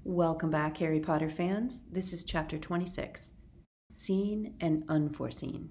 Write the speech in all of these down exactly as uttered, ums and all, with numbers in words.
Welcome back, Harry Potter fans. This is chapter twenty-six, Seen and Unforeseen.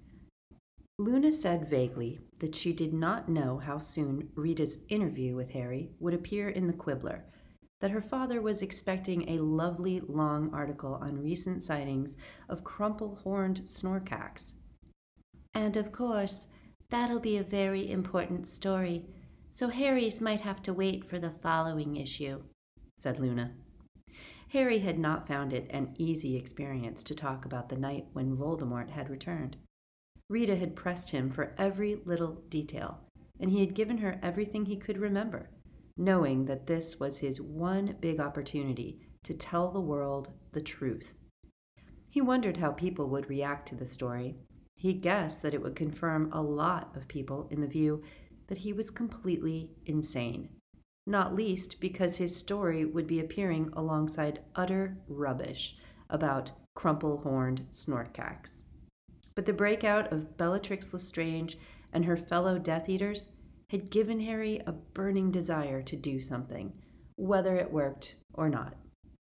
Luna said vaguely that she did not know how soon Rita's interview with Harry would appear in the Quibbler, that her father was expecting a lovely long article on recent sightings of crumple-horned snorkax. And of course, that'll be a very important story, so Harry's might have to wait for the following issue, said Luna. Harry had not found it an easy experience to talk about the night when Voldemort had returned. Rita had pressed him for every little detail, and he had given her everything he could remember, knowing that this was his one big opportunity to tell the world the truth. He wondered how people would react to the story. He guessed that it would confirm a lot of people in the view that he was completely insane, not least because his story would be appearing alongside utter rubbish about crumple-horned snorkax. But the breakout of Bellatrix Lestrange and her fellow Death Eaters had given Harry a burning desire to do something, whether it worked or not.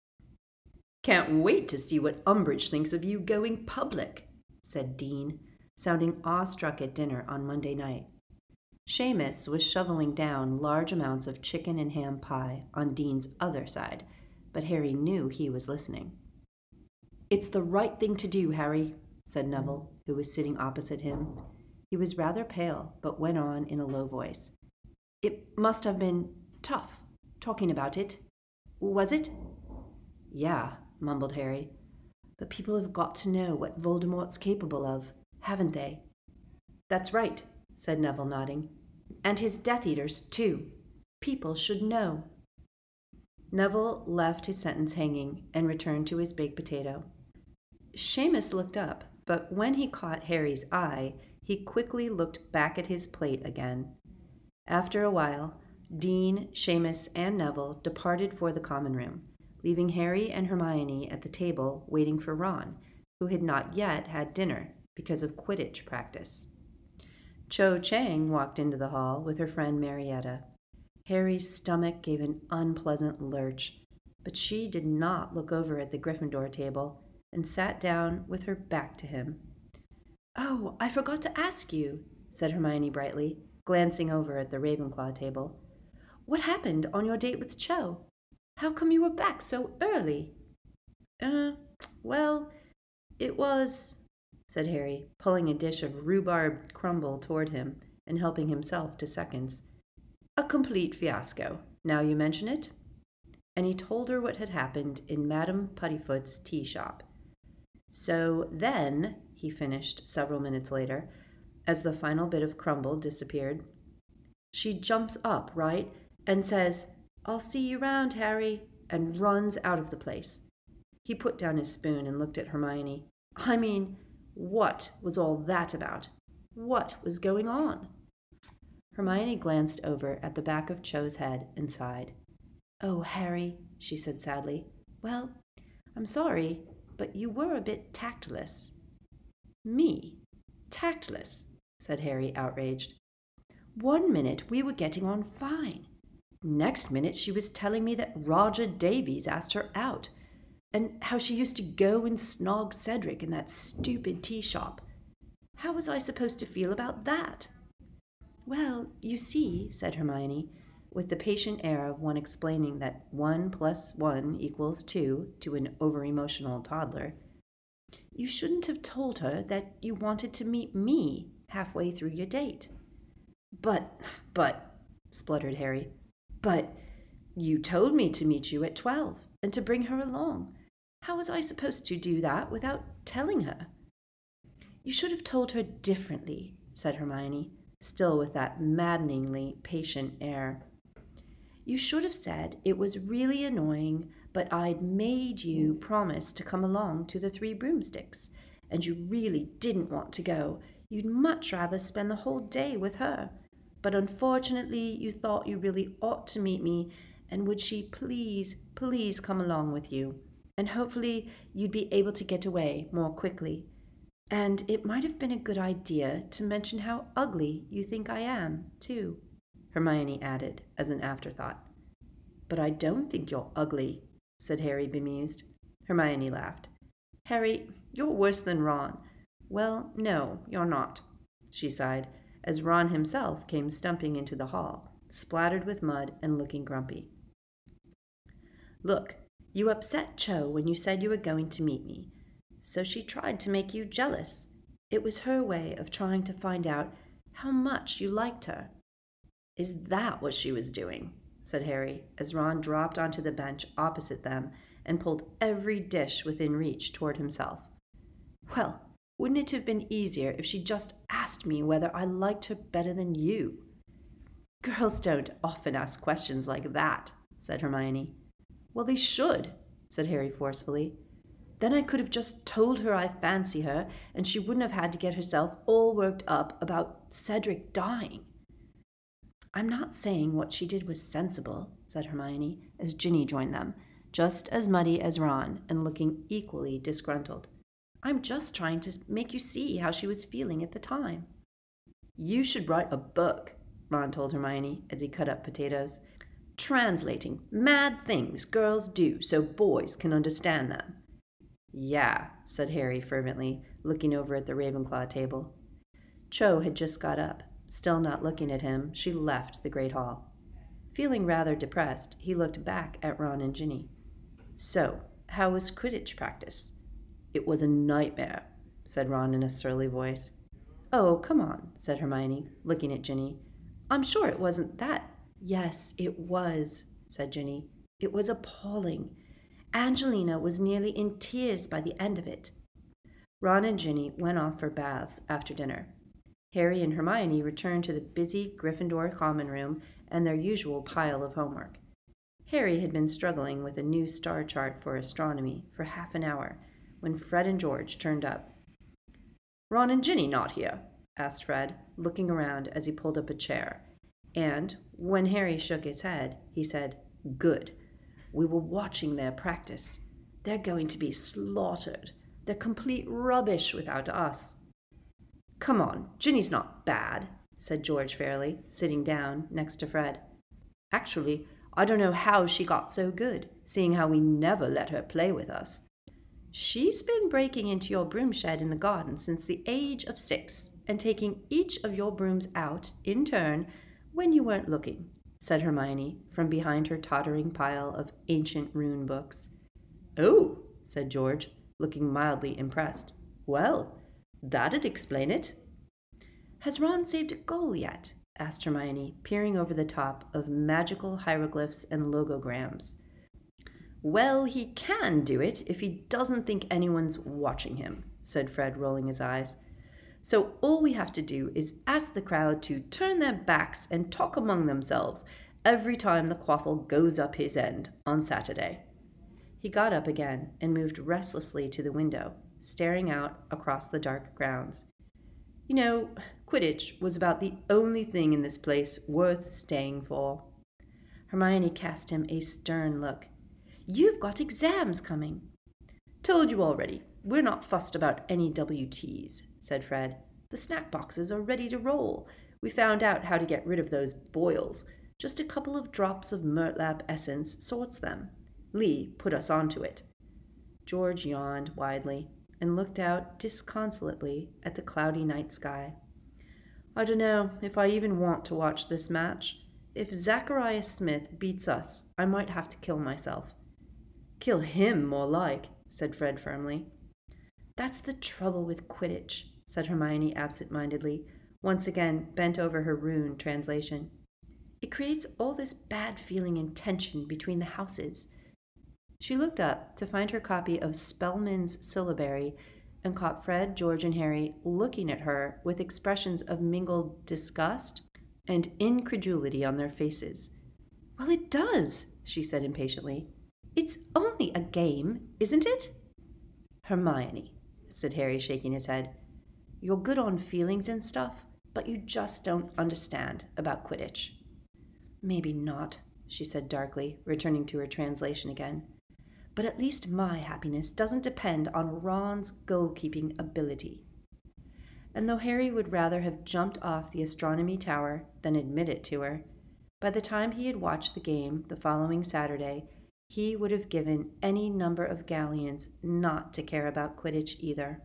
"Can't wait to see what Umbridge thinks of you going public," said Dean, sounding awestruck at dinner on Monday night. Seamus was shoveling down large amounts of chicken and ham pie on Dean's other side, but Harry knew he was listening. "It's the right thing to do, Harry," said Neville, who was sitting opposite him. He was rather pale, but went on in a low voice. "It must have been tough, talking about it. Was it?" "Yeah," mumbled Harry. "But people have got to know what Voldemort's capable of, haven't they?" "That's right," said Neville, nodding. "And his Death Eaters, too. People should know." Neville left his sentence hanging and returned to his baked potato. Seamus looked up, but when he caught Harry's eye, he quickly looked back at his plate again. After a while, Dean, Seamus, and Neville departed for the common room, leaving Harry and Hermione at the table waiting for Ron, who had not yet had dinner because of Quidditch practice. Cho Chang walked into the hall with her friend Marietta. Harry's stomach gave an unpleasant lurch, but she did not look over at the Gryffindor table and sat down with her back to him. "Oh, I forgot to ask you," said Hermione brightly, glancing over at the Ravenclaw table. "What happened on your date with Cho? How come you were back so early?" Uh, well, it was," said Harry, pulling a dish of rhubarb crumble toward him and helping himself to seconds. "A complete fiasco, now you mention it." And he told her what had happened in Madame Puddifoot's tea shop. "So then," he finished several minutes later, as the final bit of crumble disappeared, "she jumps up, right, and says, 'I'll see you round, Harry,' and runs out of the place." He put down his spoon and looked at Hermione. "I mean, what was all that about? What was going on?" Hermione glanced over at the back of Cho's head and sighed. "Oh, Harry," she said sadly. "Well, I'm sorry, but you were a bit tactless." "Me? Tactless?" said Harry, outraged. "One minute we were getting on fine. Next minute she was telling me that Roger Davies asked her out, and how she used to go and snog Cedric in that stupid tea shop. How was I supposed to feel about that?" "Well, you see," said Hermione, with the patient air of one explaining that one plus one equals two to an over-emotional toddler, "you shouldn't have told her that you wanted to meet me halfway through your date." But, but, spluttered Harry, "but you told me to meet you at twelve and to bring her along. How was I supposed to do that without telling her?" "You should have told her differently," said Hermione, still with that maddeningly patient air. "You should have said it was really annoying, but I'd made you promise to come along to the Three Broomsticks, and you really didn't want to go. You'd much rather spend the whole day with her. But unfortunately, you thought you really ought to meet me, and would she please, please come along with you? And hopefully you'd be able to get away more quickly. And it might have been a good idea to mention how ugly you think I am, too," Hermione added as an afterthought. "But I don't think you're ugly," said Harry, bemused. Hermione laughed. Harry, you're worse than Ron. Well, no, you're not, she sighed, as Ron himself came stumping into the hall, splattered with mud and looking grumpy. Look, you upset Cho when you said you were going to meet me, so she tried to make you jealous. It was her way of trying to find out how much you liked her. Is that what she was doing? Said Harry, as Ron dropped onto the bench opposite them and pulled every dish within reach toward himself. Well, wouldn't it have been easier if she just asked me whether I liked her better than you? Girls don't often ask questions like that, said Hermione. Well, they should, said Harry forcefully. Then I could have just told her I fancy her, and she wouldn't have had to get herself all worked up about Cedric dying. I'm not saying what she did was sensible, said Hermione, as Ginny joined them, just as muddy as Ron and looking equally disgruntled. I'm just trying to make you see how she was feeling at the time. You should write a book, Ron told Hermione as he cut up potatoes, translating mad things girls do so boys can understand them. Yeah, said Harry fervently, looking over at the Ravenclaw table. Cho had just got up. Still not looking at him, she left the great hall. Feeling rather depressed, he looked back at Ron and Ginny. So, how was Quidditch practice? It was a nightmare, said Ron in a surly voice. Oh, come on, said Hermione, looking at Ginny. I'm sure it wasn't that. Yes, it was, said Ginny. It was appalling. Angelina was nearly in tears by the end of it. Ron and Ginny went off for baths after dinner. Harry and Hermione returned to the busy Gryffindor common room and their usual pile of homework. Harry had been struggling with a new star chart for astronomy for half an hour when Fred and George turned up. Ron and Ginny not here? Asked Fred, looking around as he pulled up a chair. And, when Harry shook his head, he said, Good. We were watching their practice. They're going to be slaughtered. They're complete rubbish without us. Come on, Ginny's not bad, said George fairly, sitting down next to Fred. Actually, I don't know how she got so good, seeing how we never let her play with us. She's been breaking into your broom shed in the garden since the age of six, and taking each of your brooms out, in turn, when you weren't looking, said Hermione, from behind her tottering pile of ancient rune books. Oh, said George, looking mildly impressed. Well, that'd explain it. Has Ron saved a goal yet? Asked Hermione, peering over the top of magical hieroglyphs and logograms. Well, he can do it if he doesn't think anyone's watching him, said Fred, rolling his eyes. So all we have to do is ask the crowd to turn their backs and talk among themselves every time the quaffle goes up his end on Saturday. He got up again and moved restlessly to the window, staring out across the dark grounds. You know, Quidditch was about the only thing in this place worth staying for. Hermione cast him a stern look. You've got exams coming. Told you already. We're not fussed about any W Ts, said Fred. The snack boxes are ready to roll. We found out how to get rid of those boils. Just a couple of drops of Murtlap essence sorts them. Lee put us onto it. George yawned widely and looked out disconsolately at the cloudy night sky. I don't know if I even want to watch this match. If Zacharias Smith beats us, I might have to kill myself. Kill him, more like, said Fred firmly. That's the trouble with Quidditch, said Hermione absent-mindedly, once again bent over her rune translation. It creates all this bad feeling and tension between the houses. She looked up to find her copy of Spellman's syllabary and caught Fred, George, and Harry looking at her with expressions of mingled disgust and incredulity on their faces. Well, it does, she said impatiently. It's only a game, isn't it? Hermione, said Harry, shaking his head. You're good on feelings and stuff, but you just don't understand about Quidditch. Maybe not, she said darkly, returning to her translation again. But at least my happiness doesn't depend on Ron's goalkeeping ability. And though Harry would rather have jumped off the astronomy tower than admit it to her, by the time he had watched the game the following Saturday, He would have given any number of galleons not to care about Quidditch either.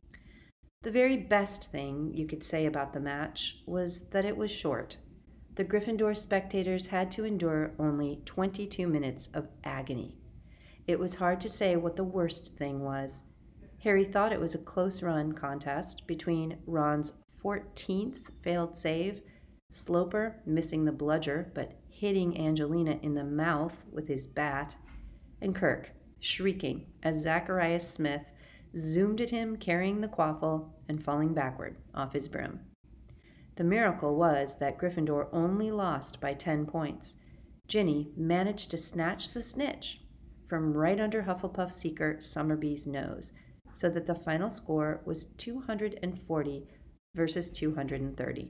The very best thing you could say about the match was that it was short. The Gryffindor spectators had to endure only twenty-two minutes of agony. It was hard to say what the worst thing was. Harry thought it was a close-run contest between Ron's fourteenth failed save, Sloper missing the bludger but hitting Angelina in the mouth with his bat, and Kirk shrieking as Zacharias Smith zoomed at him carrying the quaffle and falling backward off his broom. The miracle was that Gryffindor only lost by ten points. Ginny managed to snatch the snitch from right under Hufflepuff seeker Summerbee's nose, so that the final score was two hundred forty versus two hundred thirty.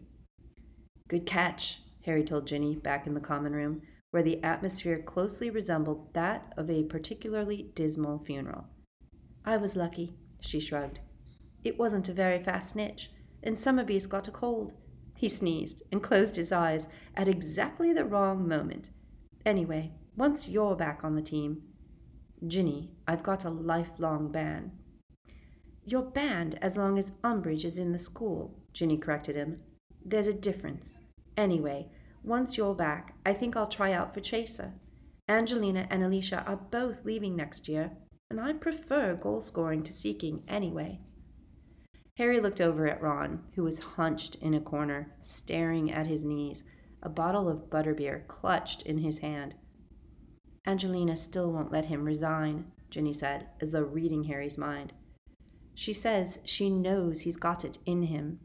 "Good catch," Harry told Ginny back in the common room, where the atmosphere closely resembled that of a particularly dismal funeral. "I was lucky," she shrugged. "It wasn't a very fast snitch, and Summerbee's got a cold." He sneezed and closed his eyes at exactly the wrong moment. "Anyway, once you're back on the team—" "Ginny, I've got a lifelong ban." "You're banned as long as Umbridge is in the school," Ginny corrected him. "There's a difference. Anyway, once you're back, I think I'll try out for Chaser. Angelina and Alicia are both leaving next year, and I prefer goal-scoring to seeking anyway." Harry looked over at Ron, who was hunched in a corner, staring at his knees, a bottle of butterbeer clutched in his hand. "Angelina still won't let him resign," Ginny said, as though reading Harry's mind. "She says she knows he's got it in him."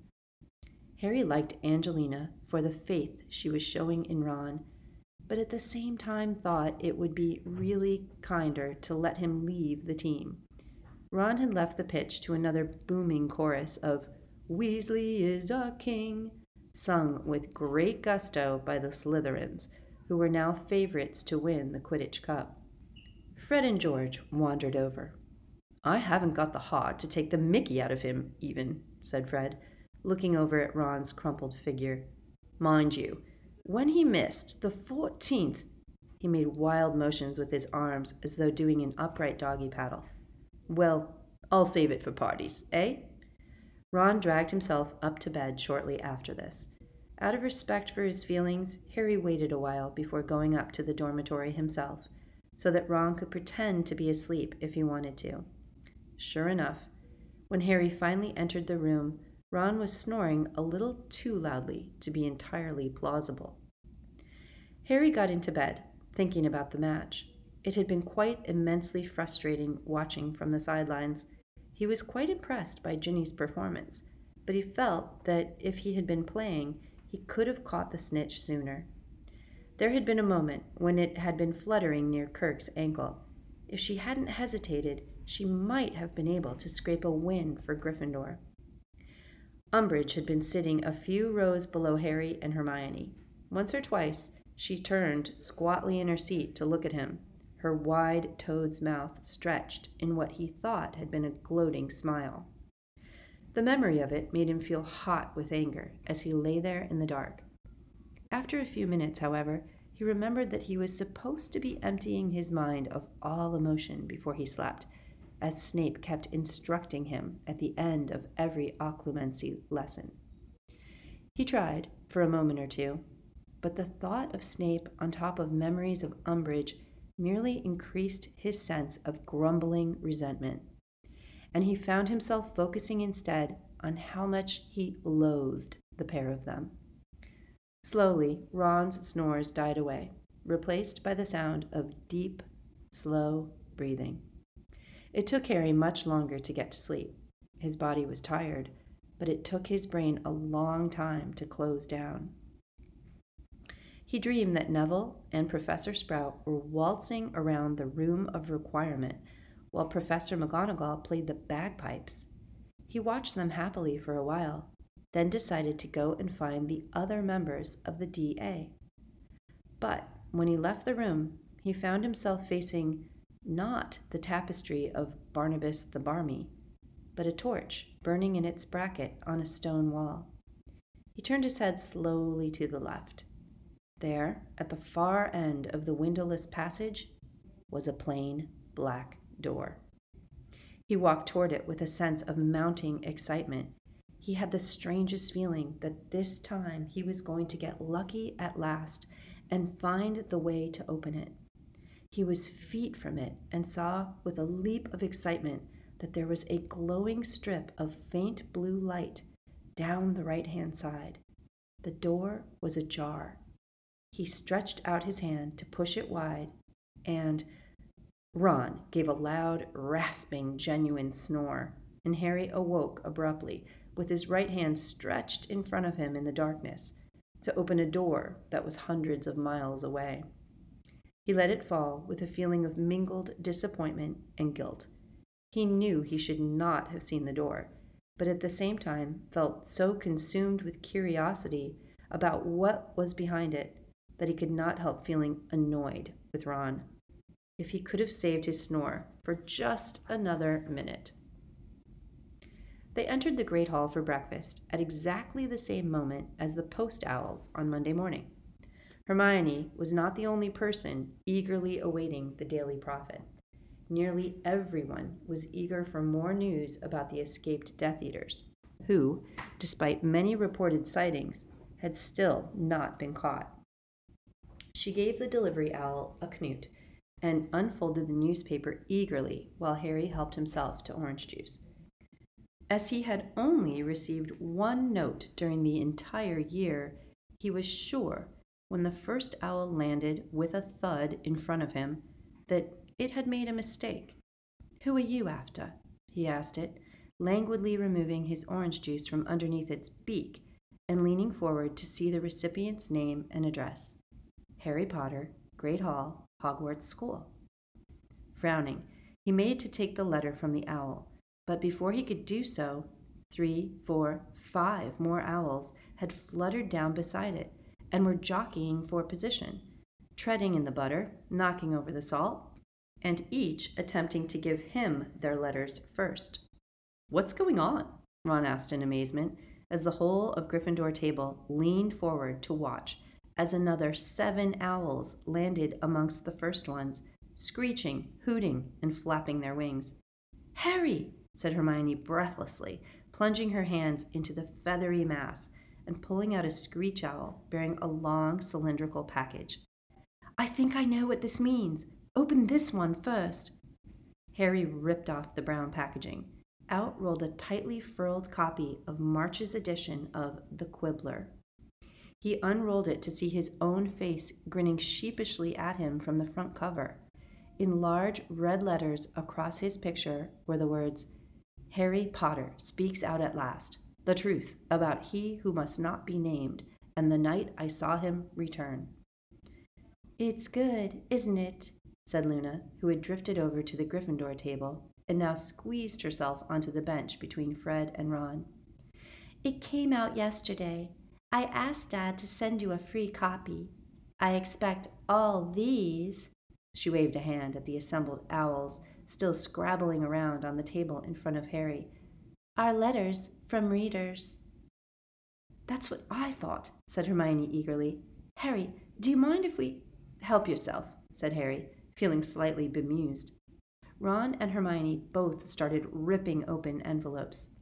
Harry liked Angelina for the faith she was showing in Ron, but at the same time thought it would be really kinder to let him leave the team. Ron had left the pitch to another booming chorus of "Weasley is our king," sung with great gusto by the Slytherins, who were now favorites to win the Quidditch Cup. Fred and George wandered over. "I haven't got the heart to take the mickey out of him, even," said Fred, looking over at Ron's crumpled figure. "Mind you, when he missed the fourteenth," he made wild motions with his arms as though doing an upright doggy paddle. "Well, I'll save it for parties, eh?" Ron dragged himself up to bed shortly after this. Out of respect for his feelings, Harry waited a while before going up to the dormitory himself, so that Ron could pretend to be asleep if he wanted to. Sure enough, when Harry finally entered the room, Ron was snoring a little too loudly to be entirely plausible. Harry got into bed, thinking about the match. It had been quite immensely frustrating watching from the sidelines. He was quite impressed by Ginny's performance, but he felt that if he had been playing, he could have caught the snitch sooner. There had been a moment when it had been fluttering near Kirk's ankle. If she hadn't hesitated, she might have been able to scrape a win for Gryffindor. Umbridge had been sitting a few rows below Harry and Hermione. Once or twice, she turned squatly in her seat to look at him, her wide toad's mouth stretched in what he thought had been a gloating smile. The memory of it made him feel hot with anger as he lay there in the dark. After a few minutes, however, he remembered that he was supposed to be emptying his mind of all emotion before he slept, as Snape kept instructing him at the end of every occlumency lesson. He tried for a moment or two, but the thought of Snape on top of memories of Umbridge merely increased his sense of grumbling resentment, and he found himself focusing instead on how much he loathed the pair of them. Slowly, Ron's snores died away, replaced by the sound of deep, slow breathing. It took Harry much longer to get to sleep. His body was tired, but it took his brain a long time to close down. He dreamed that Neville and Professor Sprout were waltzing around the Room of Requirement while Professor McGonagall played the bagpipes. He watched them happily for a while, then decided to go and find the other members of the D A. But when he left the room, he found himself facing not the tapestry of Barnabas the Barmy, but a torch burning in its bracket on a stone wall. He turned his head slowly to the left. There, at the far end of the windowless passage, was a plain black door. He walked toward it with a sense of mounting excitement. He had the strangest feeling that this time he was going to get lucky at last and find the way to open it. He was feet from it and saw with a leap of excitement that there was a glowing strip of faint blue light down the right-hand side. The door was ajar. He stretched out his hand to push it wide, and Ron gave a loud, rasping, genuine snore, and Harry awoke abruptly, with his right hand stretched in front of him in the darkness, to open a door that was hundreds of miles away. He let it fall with a feeling of mingled disappointment and guilt. He knew he should not have seen the door, but at the same time felt so consumed with curiosity about what was behind it that he could not help feeling annoyed with Ron. If he could have saved his snore for just another minute. They entered the Great Hall for breakfast at exactly the same moment as the post owls on Monday morning. Hermione was not the only person eagerly awaiting the Daily Prophet. Nearly everyone was eager for more news about the escaped Death Eaters, who, despite many reported sightings, had still not been caught. She gave the delivery owl a knut and unfolded the newspaper eagerly while Harry helped himself to orange juice. As he had only received one note during the entire year, he was sure, when the first owl landed with a thud in front of him, that it had made a mistake. "Who are you after?" he asked it, languidly removing his orange juice from underneath its beak and leaning forward to see the recipient's name and address. Harry Potter, Great Hall, Hogwarts School. Frowning, he made to take the letter from the owl, but before he could do so, three, four, five more owls had fluttered down beside it and were jockeying for position, treading in the butter, knocking over the salt, and each attempting to give him their letters first. "What's going on?" Ron asked in amazement, as the whole of Gryffindor table leaned forward to watch as another seven owls landed amongst the first ones, screeching, hooting, and flapping their wings. "Harry!" said Hermione breathlessly, plunging her hands into the feathery mass and pulling out a screech owl bearing a long cylindrical package. "I think I know what this means. Open this one first." Harry ripped off the brown packaging. Out rolled a tightly furled copy of March's edition of The Quibbler. He unrolled it to see his own face grinning sheepishly at him from the front cover. In large red letters across his picture were the words, "Harry Potter speaks out at last. The truth about he who must not be named, and the night I saw him return." "It's good, isn't it?" said Luna, who had drifted over to the Gryffindor table and now squeezed herself onto the bench between Fred and Ron. "It came out yesterday. I asked Dad to send you a free copy. I expect all these," she waved a hand at the assembled owls still scrabbling around on the table in front of Harry, "are letters from readers." "That's what I thought," said Hermione eagerly. "Harry, do you mind if we—" "Help yourself," said Harry, feeling slightly bemused. Ron and Hermione both started ripping open envelopes.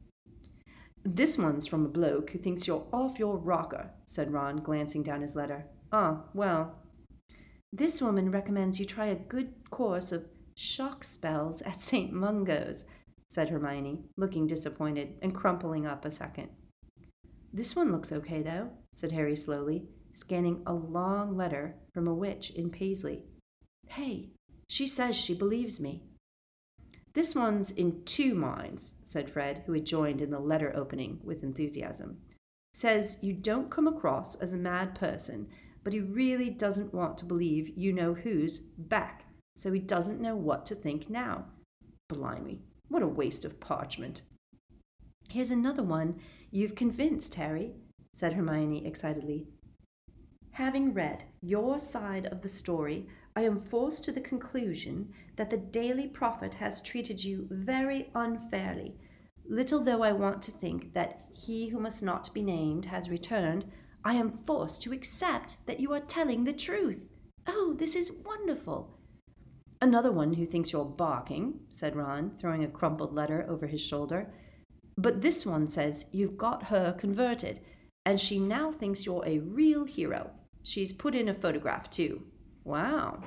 "This one's from a bloke who thinks you're off your rocker," said Ron, glancing down his letter. "Ah, well." "This woman recommends you try a good course of shock spells at Saint Mungo's," said Hermione, looking disappointed and crumpling up a second. "This one looks okay, though," said Harry slowly, scanning a long letter from a witch in Paisley. "Hey, she says she believes me." "This one's in two minds," said Fred, who had joined in the letter opening with enthusiasm. "Says you don't come across as a mad person, but he really doesn't want to believe you know who's back, so he doesn't know what to think now. Blimey, what a waste of parchment." "Here's another one you've convinced, Harry," said Hermione excitedly. "Having read your side of the story, I am forced to the conclusion that the Daily Prophet has treated you very unfairly. Little though I want to think that he who must not be named has returned, I am forced to accept that you are telling the truth. Oh, this is wonderful." Another one who thinks you're barking, said Ron, throwing a crumpled letter over his shoulder. But this one says you've got her converted, and she now thinks you're a real hero. She's put in a photograph, too. Wow.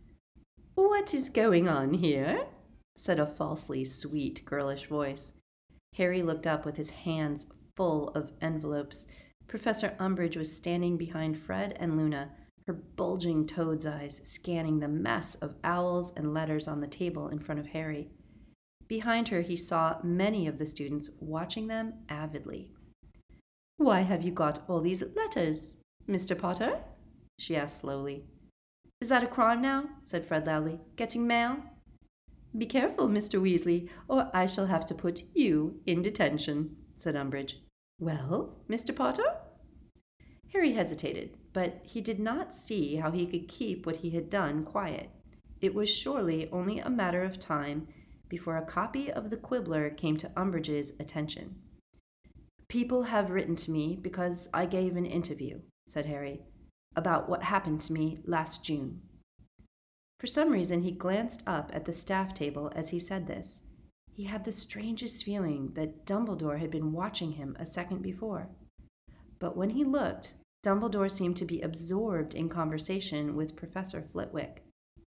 What is going on here? Said a falsely sweet, girlish voice. Harry looked up with his hands full of envelopes. Professor Umbridge was standing behind Fred and Luna, her bulging toad's eyes scanning the mess of owls and letters on the table in front of Harry. Behind her, he saw many of the students watching them avidly. Why have you got all these letters, Mister Potter? She asked slowly. Is that a crime now? Said Fred loudly. Getting mail? Be careful, Mister Weasley, or I shall have to put you in detention, said Umbridge. Well, Mister Potter? Harry hesitated, but he did not see how he could keep what he had done quiet. It was surely only a matter of time before a copy of the Quibbler came to Umbridge's attention. People have written to me because I gave an interview, said Harry, about what happened to me last June. For some reason, he glanced up at the staff table as he said this. He had the strangest feeling that Dumbledore had been watching him a second before. But when he looked, Dumbledore seemed to be absorbed in conversation with Professor Flitwick.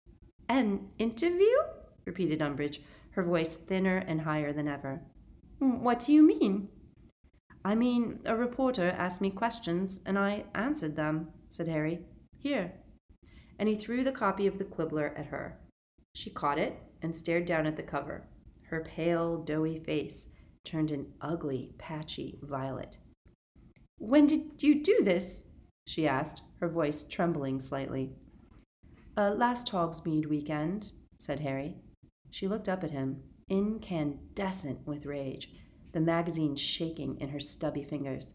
An interview? Repeated Umbridge, her voice thinner and higher than ever. What do you mean? I mean, a reporter asked me questions, and I answered them, said Harry. Here. And he threw the copy of the Quibbler at her. She caught it and stared down at the cover. Her pale, doughy face turned an ugly, patchy violet. When did you do this? She asked, her voice trembling slightly. Uh, last Hogsmeade weekend, said Harry. She looked up at him, incandescent with rage, the magazine shaking in her stubby fingers.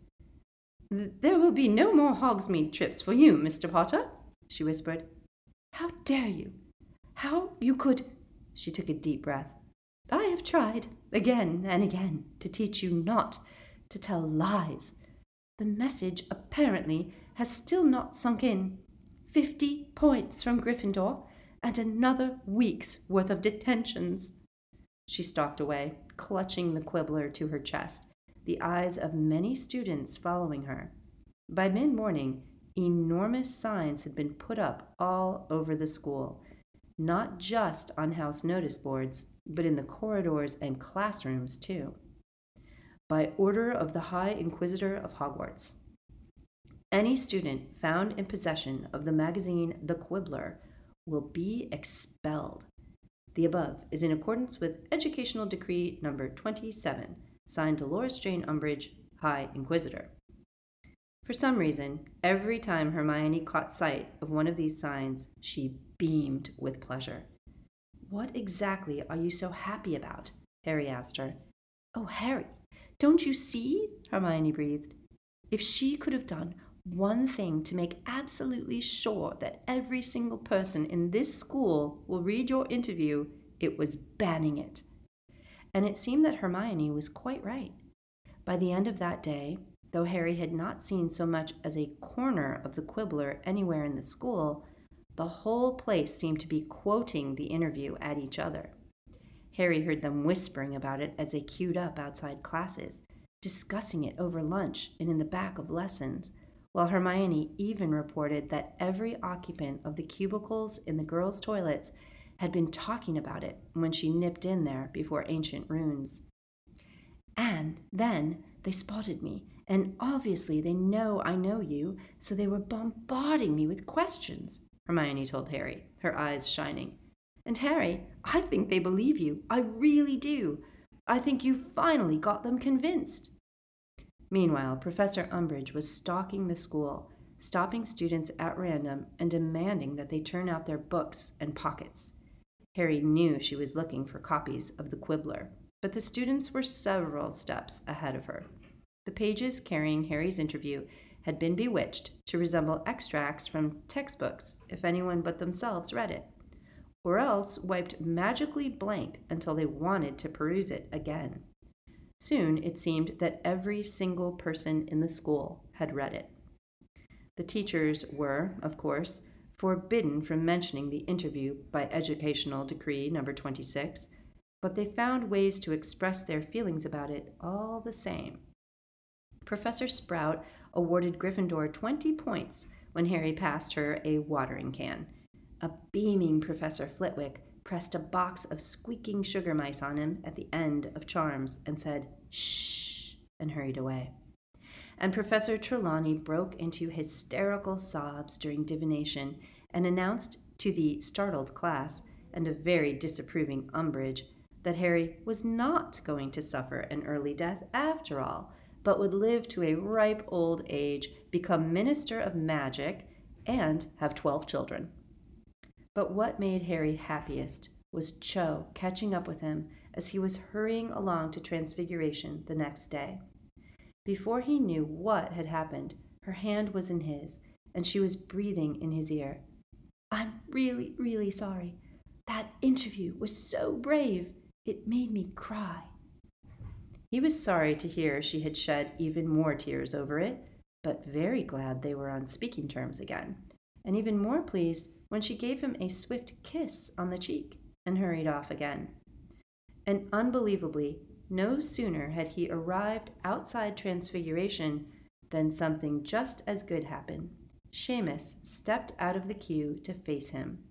There will be no more Hogsmeade trips for you, Mister Potter, she whispered. How dare you? How you could... She took a deep breath. I have tried, again and again, to teach you not to tell lies. The message, apparently, has still not sunk in. Fifty points from Gryffindor, and another week's worth of detentions. She stalked away, clutching the Quibbler to her chest, the eyes of many students following her. By mid-morning, enormous signs had been put up all over the school, not just on house notice boards, but in the corridors and classrooms, too. By order of the High Inquisitor of Hogwarts. Any student found in possession of the magazine The Quibbler will be expelled. The above is in accordance with Educational Decree number twenty-seven, signed Dolores Jane Umbridge, High Inquisitor. For some reason, every time Hermione caught sight of one of these signs, she beamed with pleasure. What exactly are you so happy about? Harry asked her. Oh, Harry, don't you see? Hermione breathed. If she could have done one thing to make absolutely sure that every single person in this school will read your interview, it was banning it. And it seemed that Hermione was quite right. By the end of that day, though Harry had not seen so much as a corner of the Quibbler anywhere in the school, the whole place seemed to be quoting the interview at each other. Harry heard them whispering about it as they queued up outside classes, discussing it over lunch and in the back of lessons, while Hermione even reported that every occupant of the cubicles in the girls' toilets had been talking about it when she nipped in there before Ancient Runes. And then they spotted me, and obviously they know I know you, so they were bombarding me with questions, Hermione told Harry, her eyes shining. And Harry, I think they believe you. I really do. I think you finally got them convinced. Meanwhile, Professor Umbridge was stalking the school, stopping students at random and demanding that they turn out their books and pockets. Harry knew she was looking for copies of the Quibbler, but the students were several steps ahead of her. The pages carrying Harry's interview had been bewitched to resemble extracts from textbooks if anyone but themselves read it, or else wiped magically blank until they wanted to peruse it again. Soon it seemed that every single person in the school had read it. The teachers were, of course, forbidden from mentioning the interview by Educational Decree number twenty-six, but they found ways to express their feelings about it all the same. Professor Sprout awarded Gryffindor twenty points when Harry passed her a watering can. A beaming Professor Flitwick pressed a box of squeaking sugar mice on him at the end of charms and said, "Shh," and hurried away. And Professor Trelawney broke into hysterical sobs during divination and announced to the startled class and a very disapproving Umbridge that Harry was not going to suffer an early death after all, but would live to a ripe old age, become Minister of Magic, and have twelve children. But what made Harry happiest was Cho catching up with him as he was hurrying along to Transfiguration the next day. Before he knew what had happened, her hand was in his, and she was breathing in his ear. "I'm really, really sorry. That interview was so brave. It made me cry." He was sorry to hear she had shed even more tears over it, but very glad they were on speaking terms again, and even more pleased when she gave him a swift kiss on the cheek and hurried off again. And unbelievably, no sooner had he arrived outside Transfiguration than something just as good happened. Seamus stepped out of the queue to face him.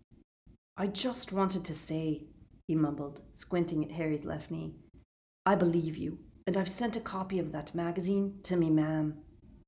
"I just wanted to say," he mumbled, squinting at Harry's left knee, "I believe you, and I've sent a copy of that magazine to me ma'am."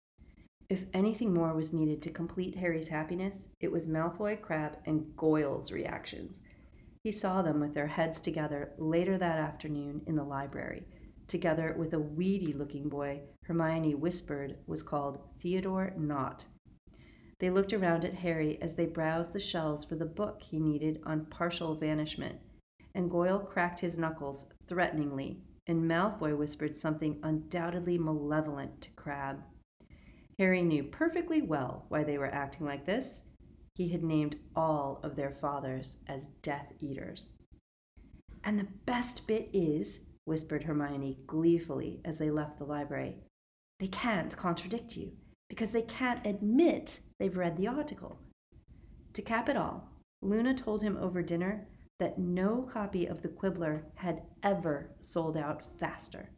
If anything more was needed to complete Harry's happiness, it was Malfoy, Crabbe, and Goyle's reactions. He saw them with their heads together later that afternoon in the library, together with a weedy-looking boy Hermione whispered was called Theodore Nott. They looked around at Harry as they browsed the shelves for the book he needed on partial vanishment, and Goyle cracked his knuckles threateningly, and Malfoy whispered something undoubtedly malevolent to Crabbe. Harry knew perfectly well why they were acting like this. He had named all of their fathers as Death Eaters. "And the best bit is," whispered Hermione gleefully as they left the library, "they can't contradict you, because they can't admit they've read the article." To cap it all, Luna told him over dinner that no copy of the Quibbler had ever sold out faster.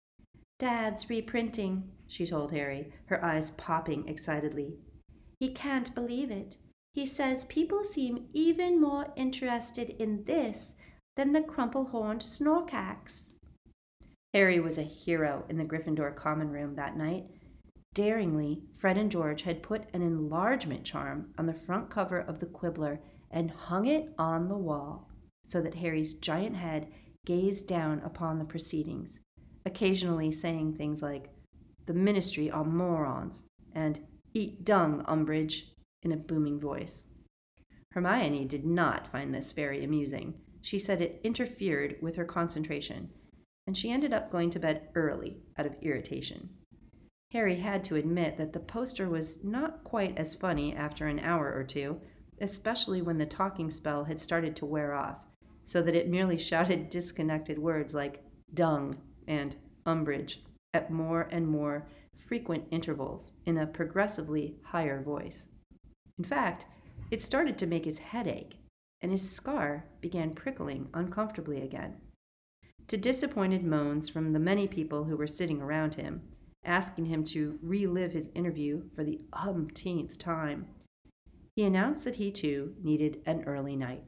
"Dad's reprinting," she told Harry, her eyes popping excitedly. "He can't believe it. He says people seem even more interested in this than the crumple-horned Snorkax." Harry was a hero in the Gryffindor common room that night. Daringly, Fred and George had put an enlargement charm on the front cover of the Quibbler and hung it on the wall so that Harry's giant head gazed down upon the proceedings, occasionally saying things like, "The Ministry are morons," and "Eat dung, Umbridge," in a booming voice. Hermione did not find this very amusing. She said it interfered with her concentration, and she ended up going to bed early out of irritation. Harry had to admit that the poster was not quite as funny after an hour or two, especially when the talking spell had started to wear off, so that it merely shouted disconnected words like dung and Umbridge at more and more frequent intervals in a progressively higher voice. In fact, it started to make his head ache, and his scar began prickling uncomfortably again. To disappointed moans from the many people who were sitting around him, asking him to relive his interview for the umpteenth time, he announced that he too needed an early night.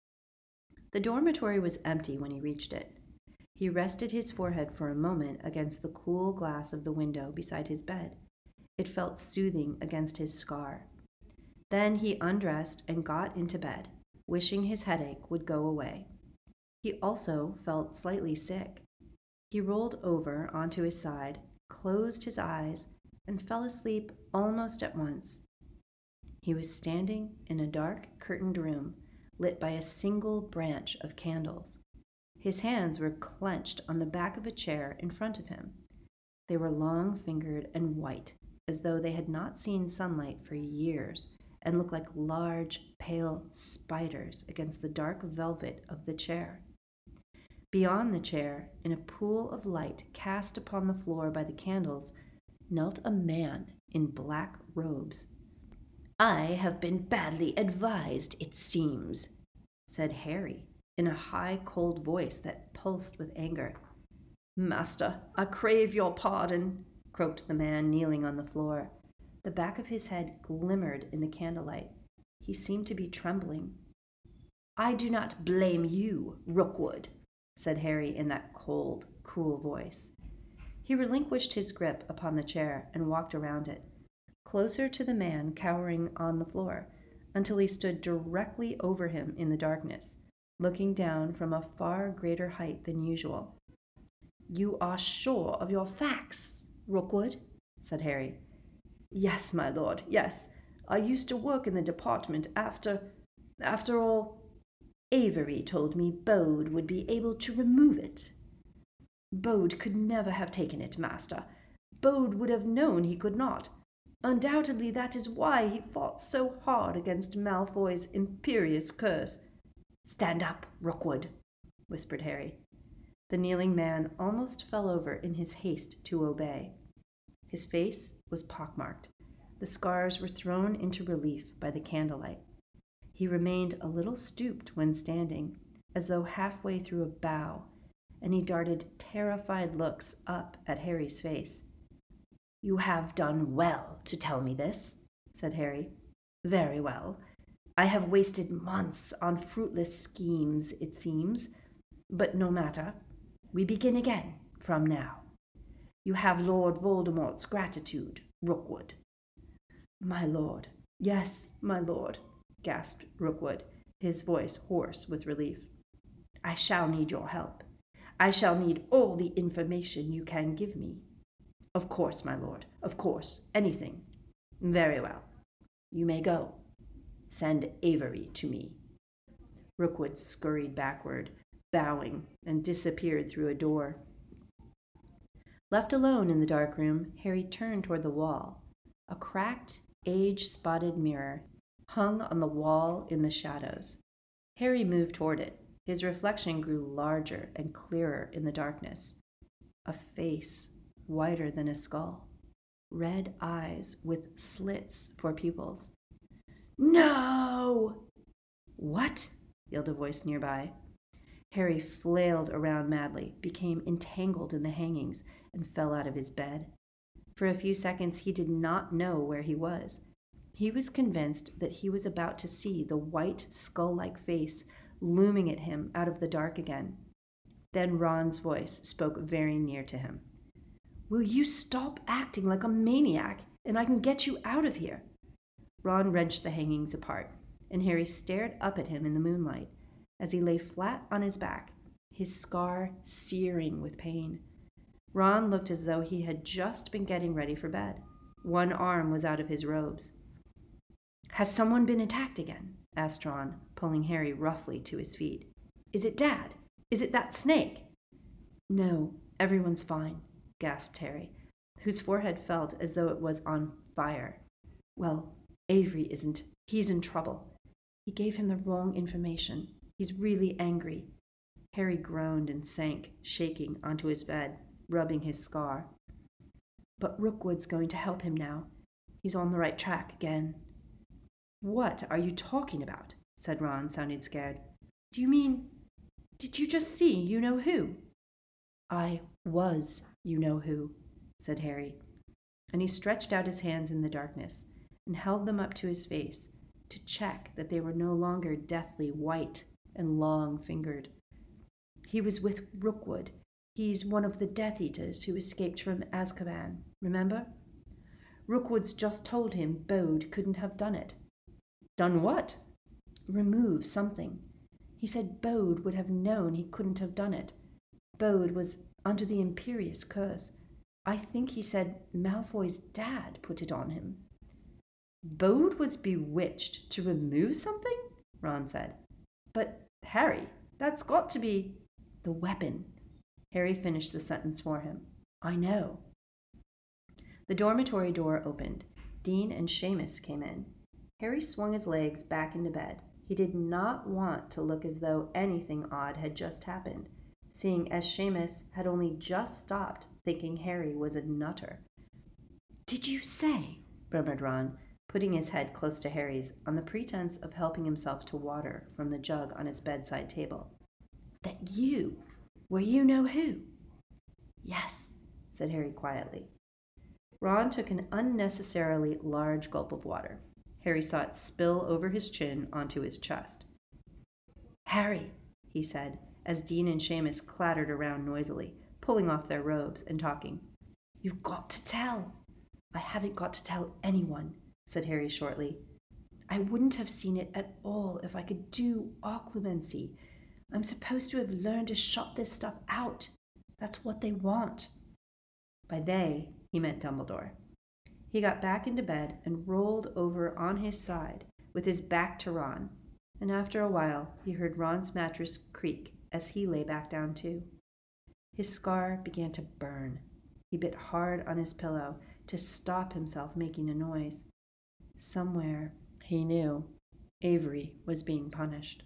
The dormitory was empty when he reached it. He rested his forehead for a moment against the cool glass of the window beside his bed. It felt soothing against his scar. Then he undressed and got into bed, wishing his headache would go away. He also felt slightly sick. He rolled over onto his side, closed his eyes, and fell asleep almost at once. He was standing in a dark, curtained room, lit by a single branch of candles. His hands were clenched on the back of a chair in front of him. They were long-fingered and white, as though they had not seen sunlight for years, and looked like large, pale spiders against the dark velvet of the chair. Beyond the chair, in a pool of light cast upon the floor by the candles, knelt a man in black robes. I have been badly advised, it seems, said Harry, in a high, cold voice that pulsed with anger. Master, I crave your pardon, croaked the man kneeling on the floor. The back of his head glimmered in the candlelight. He seemed to be trembling. I do not blame you, Rookwood, said Harry in that cold, cruel voice. He relinquished his grip upon the chair and walked around it, closer to the man cowering on the floor, until he stood directly over him in the darkness, looking down from a far greater height than usual. You are sure of your facts, Rookwood? Said Harry. Yes, my lord, yes. I used to work in the department after... After all, Avery told me Bode would be able to remove it. Bode could never have taken it, master. Bode would have known he could not. Undoubtedly that is why he fought so hard against Malfoy's imperious curse. Stand up, Rookwood, whispered Harry. The kneeling man almost fell over in his haste to obey. His face was pockmarked. The scars were thrown into relief by the candlelight. He remained a little stooped when standing, as though halfway through a bow, and he darted terrified looks up at Harry's face. You have done well to tell me this, said Harry. Very well. I have wasted months on fruitless schemes, it seems, but no matter. We begin again from now. You have Lord Voldemort's gratitude, Rookwood. My lord, yes, my lord, gasped Rookwood, his voice hoarse with relief. I shall need your help. I shall need all the information you can give me. Of course, my lord, of course, anything. Very well. You may go. Send Avery to me. Rookwood scurried backward, bowing, and disappeared through a door. Left alone in the dark room, Harry turned toward the wall. A cracked, age-spotted mirror hung on the wall in the shadows. Harry moved toward it. His reflection grew larger and clearer in the darkness. A face whiter than a skull. Red eyes with slits for pupils. No! What? yelled a voice nearby. Harry flailed around madly, became entangled in the hangings, and fell out of his bed. For a few seconds he did not know where he was. He was convinced that he was about to see the white, skull-like face looming at him out of the dark again. Then Ron's voice spoke very near to him. Will you stop acting like a maniac, and I can get you out of here? Ron wrenched the hangings apart, and Harry stared up at him in the moonlight as he lay flat on his back, his scar searing with pain. Ron looked as though he had just been getting ready for bed. One arm was out of his robes. Has someone been attacked again? Asked Ron, pulling Harry roughly to his feet. Is it Dad? Is it that snake? No, everyone's fine, gasped Harry, whose forehead felt as though it was on fire. Well, Avery isn't. He's in trouble. He gave him the wrong information. He's really angry. Harry groaned and sank, shaking, onto his bed, rubbing his scar. But Rookwood's going to help him now. He's on the right track again. What are you talking about? Said Ron, sounding scared. Do you mean... Did you just see you-know-who? I was you-know-who, said Harry, and he stretched out his hands in the darkness and held them up to his face to check that they were no longer deathly white and long-fingered. He was with Rookwood. He's one of the Death Eaters who escaped from Azkaban, remember? Rookwood's just told him Bode couldn't have done it. Done what? Remove something. He said Bode would have known he couldn't have done it. Bode was under the Imperious curse. I think he said Malfoy's dad put it on him. Bode was bewitched to remove something? Ron said. But, Harry, that's got to be... The weapon. Harry finished the sentence for him. I know. The dormitory door opened. Dean and Seamus came in. Harry swung his legs back into bed. He did not want to look as though anything odd had just happened, seeing as Seamus had only just stopped thinking Harry was a nutter. Did you say, murmured Ron, putting his head close to Harry's on the pretense of helping himself to water from the jug on his bedside table. "That you were you know who?" "Yes," said Harry quietly. Ron took an unnecessarily large gulp of water. Harry saw it spill over his chin onto his chest. "Harry," he said, as Dean and Seamus clattered around noisily, pulling off their robes and talking. "You've got to tell." "I haven't got to tell anyone," said Harry shortly. "I wouldn't have seen it at all if I could do occlumency. I'm supposed to have learned to shut this stuff out. That's what they want." By they, he meant Dumbledore. He got back into bed and rolled over on his side with his back to Ron, and after a while he heard Ron's mattress creak as he lay back down too. His scar began to burn. He bit hard on his pillow to stop himself making a noise. Somewhere, he knew, Avery was being punished.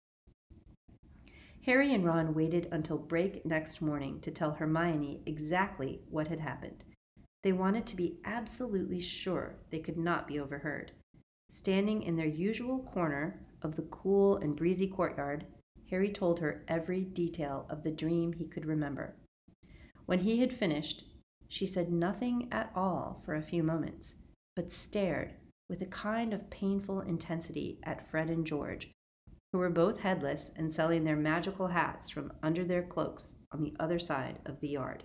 Harry and Ron waited until break next morning to tell Hermione exactly what had happened. They wanted to be absolutely sure they could not be overheard. Standing in their usual corner of the cool and breezy courtyard, Harry told her every detail of the dream he could remember. When he had finished, she said nothing at all for a few moments, but stared with a kind of painful intensity at Fred and George, who were both headless and selling their magical hats from under their cloaks on the other side of the yard.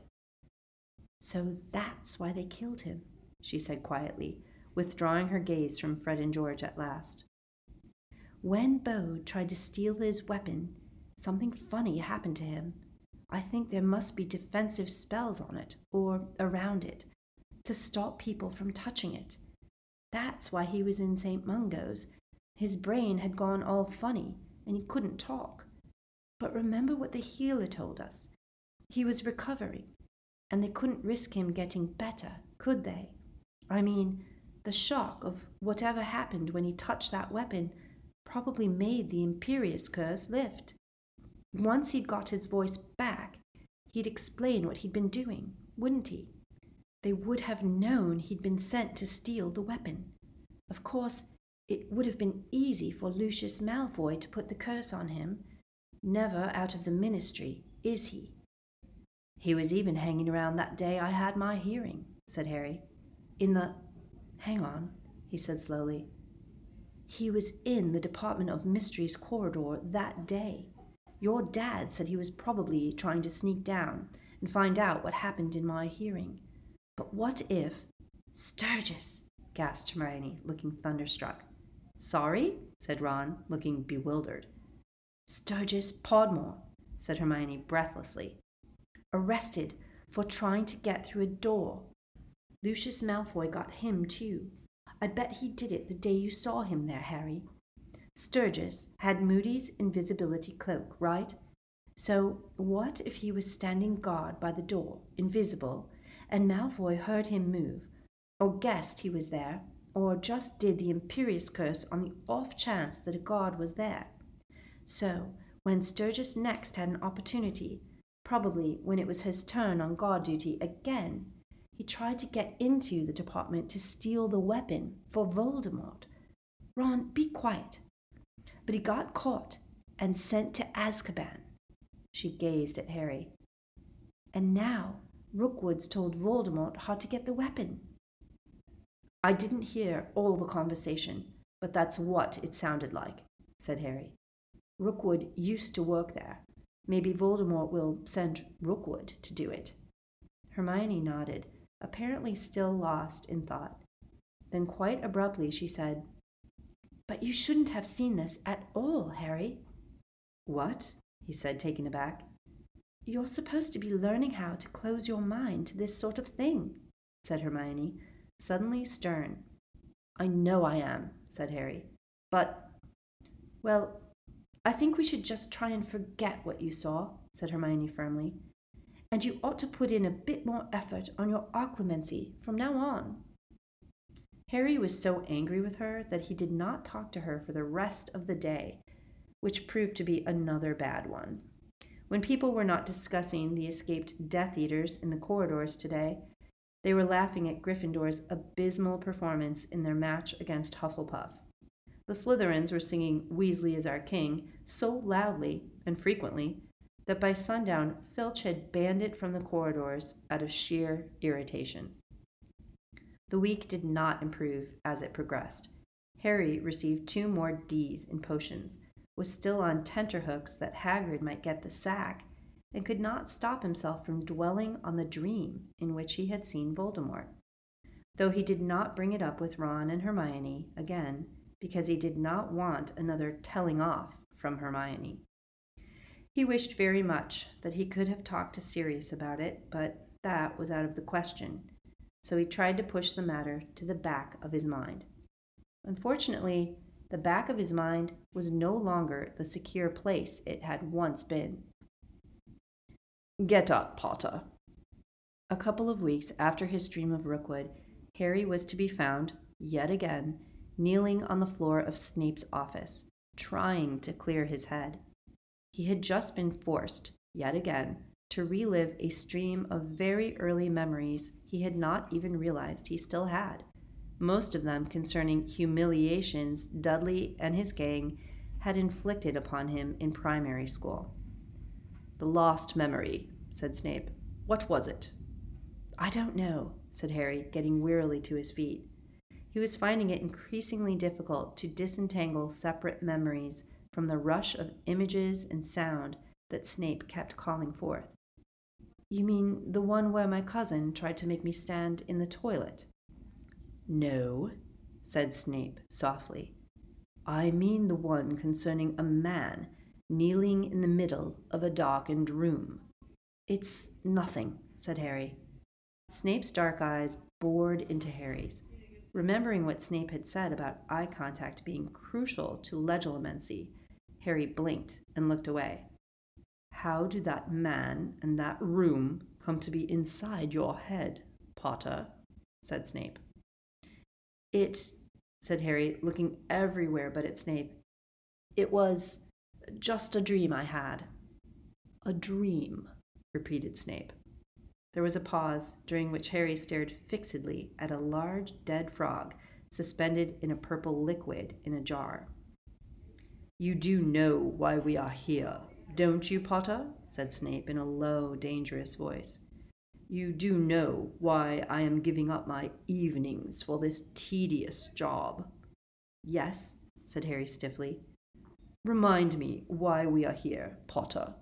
"So that's why they killed him," she said quietly, withdrawing her gaze from Fred and George at last. "When Bode tried to steal his weapon, something funny happened to him. I think there must be defensive spells on it, or around it, to stop people from touching it. That's why he was in Saint Mungo's. His brain had gone all funny, and he couldn't talk. But remember what the healer told us. He was recovering, and they couldn't risk him getting better, could they? I mean, the shock of whatever happened when he touched that weapon probably made the Imperius curse lift. Once he'd got his voice back, he'd explain what he'd been doing, wouldn't he? They would have known he'd been sent to steal the weapon. Of course, it would have been easy for Lucius Malfoy to put the curse on him. Never out of the ministry, is he?" "He was even hanging around that day I had my hearing," said Harry. "In the... hang on," he said slowly. "He was in the Department of Mysteries corridor that day. Your dad said he was probably trying to sneak down and find out what happened in my hearing. But what if..." "Sturgis!" gasped Hermione, looking thunderstruck. "Sorry?" said Ron, looking bewildered. "Sturgis Podmore," said Hermione breathlessly. "Arrested for trying to get through a door. Lucius Malfoy got him too. I bet he did it the day you saw him there, Harry. Sturgis had Moody's invisibility cloak, right? So what if he was standing guard by the door, invisible, and Malfoy heard him move, or guessed he was there, or just did the Imperius curse on the off chance that a guard was there? So when Sturgis next had an opportunity, probably when it was his turn on guard duty again, he tried to get into the department to steal the weapon for Voldemort. Ron, be quiet. But he got caught and sent to Azkaban." She gazed at Harry. "And now Rookwood's told Voldemort how to get the weapon." "I didn't hear all the conversation, but that's what it sounded like," said Harry. "Rookwood used to work there. Maybe Voldemort will send Rookwood to do it." Hermione nodded, apparently still lost in thought. Then quite abruptly she said, "But you shouldn't have seen this at all, Harry." "What?" he said, taken aback. "You're supposed to be learning how to close your mind to this sort of thing," said Hermione, suddenly stern. "I know I am," said Harry. "But, well, I think we should just try and forget what you saw," said Hermione firmly. "And you ought to put in a bit more effort on your occlumency from now on." Harry was so angry with her that he did not talk to her for the rest of the day, which proved to be another bad one. When people were not discussing the escaped Death Eaters in the corridors today, They were laughing at Gryffindor's abysmal performance in their match against Hufflepuff. The Slytherins were singing "Weasley is our king" so loudly and frequently that by sundown Filch had banned it from the corridors out of sheer irritation. The week did not improve as it progressed. Harry received two more D's in potions, was still on tenterhooks that Hagrid might get the sack, and could not stop himself from dwelling on the dream in which he had seen Voldemort, though he did not bring it up with Ron and Hermione again because he did not want another telling off from Hermione. He wished very much that he could have talked to Sirius about it, but that was out of the question, so he tried to push the matter to the back of his mind. Unfortunately, the back of his mind was no longer the secure place it had once been. "Get up, Potter." A couple of weeks after his dream of Rookwood, Harry was to be found, yet again, kneeling on the floor of Snape's office, trying to clear his head. He had just been forced, yet again, to relive a stream of very early memories he had not even realized he still had, most of them concerning humiliations Dudley and his gang had inflicted upon him in primary school. "The lost memory," said Snape. "What was it?" "I don't know," said Harry, getting wearily to his feet. He was finding it increasingly difficult to disentangle separate memories from the rush of images and sound that Snape kept calling forth. "You mean the one where my cousin tried to make me stand in the toilet?" "No," said Snape softly. "I mean the one concerning a man kneeling in the middle of a darkened room." "It's nothing," said Harry. Snape's dark eyes bored into Harry's. Remembering what Snape had said about eye contact being crucial to legilimency, Harry blinked and looked away. "How do that man and that room come to be inside your head, Potter?" said Snape. It, said Harry, looking everywhere but at Snape. "It was just a dream I had." "A dream," repeated Snape. There was a pause, during which Harry stared fixedly at a large dead frog suspended in a purple liquid in a jar. "You do know why we are here, don't you, Potter?" said Snape in a low, dangerous voice. "You do know why I am giving up my evenings for this tedious job?" "Yes," said Harry stiffly. "Remind me why we are here, Potter."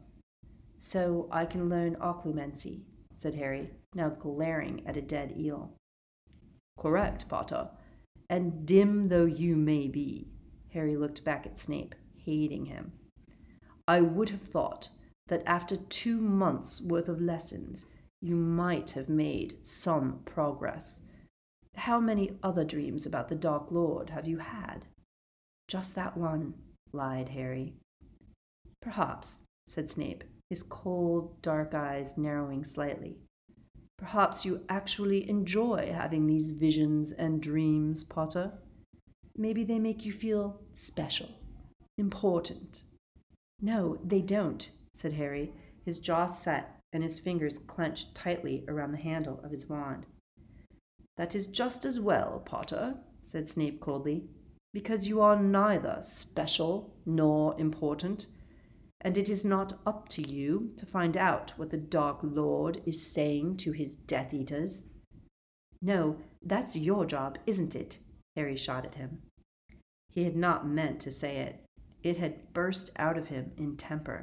"So I can learn occlumency," said Harry, now glaring at a dead eel. "Correct, Potter. And dim though you may be," Harry looked back at Snape, hating him, "I would have thought that after two months' worth of lessons, you might have made some progress. How many other dreams about the Dark Lord have you had?" "Just that one," lied Harry. "Perhaps," said Snape, his cold, dark eyes narrowing slightly. "Perhaps you actually enjoy having these visions and dreams, Potter. Maybe they make you feel special, important." "No, they don't," said Harry, his jaw set and his fingers clenched tightly around the handle of his wand. "That is just as well, Potter," said Snape coldly, "because you are neither special nor important, and it is not up to you to find out what the Dark Lord is saying to his Death Eaters." "No, that's your job, isn't it?" Harry shot at him. He had not meant to say it. It had burst out of him in temper.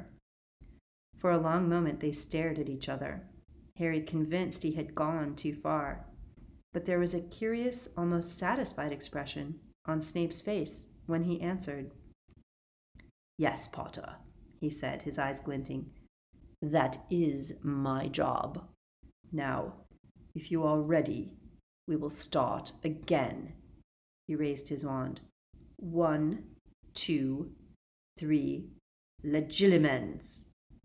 For a long moment they stared at each other, Harry convinced he had gone too far. But there was a curious, almost satisfied expression on Snape's face when he answered. "Yes, Potter," he said, his eyes glinting. "That is my job. Now, if you are ready, we will start again." He raised his wand. "One, two, three, legilimens."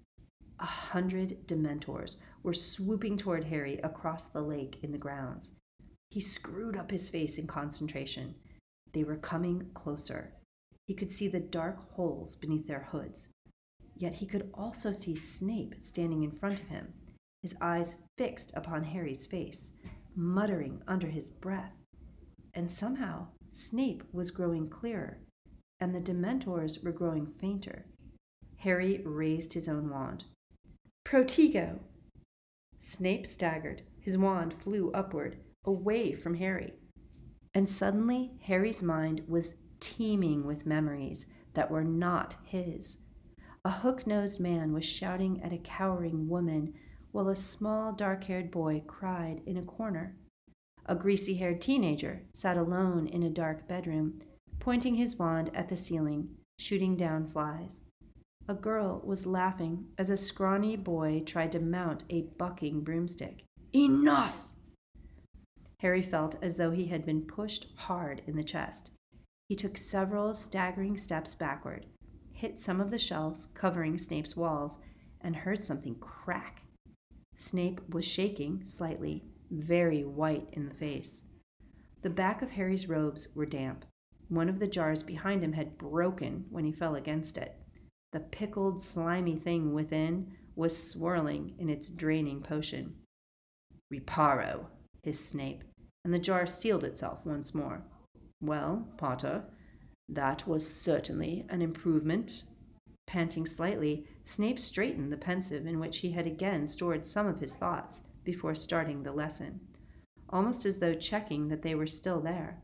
A hundred Dementors were swooping toward Harry across the lake in the grounds. He screwed up his face in concentration. They were coming closer. He could see the dark holes beneath their hoods. Yet he could also see Snape standing in front of him, his eyes fixed upon Harry's face, muttering under his breath. And somehow Snape was growing clearer, and the Dementors were growing fainter. Harry raised his own wand. Protego! Snape staggered. His wand flew upward, away from Harry. And suddenly Harry's mind was teeming with memories that were not his. A hook-nosed man was shouting at a cowering woman, while a small dark-haired boy cried in a corner. A greasy-haired teenager sat alone in a dark bedroom, pointing his wand at the ceiling, shooting down flies. A girl was laughing as a scrawny boy tried to mount a bucking broomstick. Enough! Harry felt as though he had been pushed hard in the chest. He took several staggering steps backward, hit some of the shelves covering Snape's walls, and heard something crack. Snape was shaking slightly, very white in the face. The back of Harry's robes were damp. One of the jars behind him had broken when he fell against it. The pickled, slimy thing within was swirling in its draining potion. Reparo, hissed Snape, and the jar sealed itself once more. Well, Potter, that was certainly an improvement. Panting slightly, Snape straightened the pensive in which he had again stored some of his thoughts before starting the lesson, almost as though checking that they were still there.